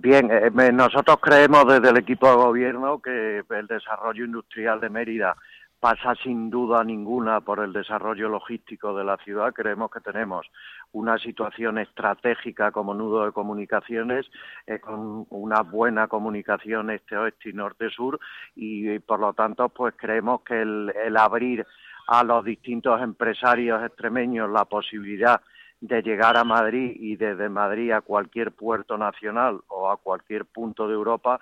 Bien, nosotros creemos desde el equipo de gobierno que el desarrollo industrial de Mérida pasa sin duda ninguna por el desarrollo logístico de la ciudad. Creemos que tenemos una situación estratégica como nudo de comunicaciones, con una buena comunicación este-oeste y norte-sur, y por lo tanto pues creemos que el abrir a los distintos empresarios extremeños la posibilidad de llegar a Madrid y desde Madrid a cualquier puerto nacional o a cualquier punto de Europa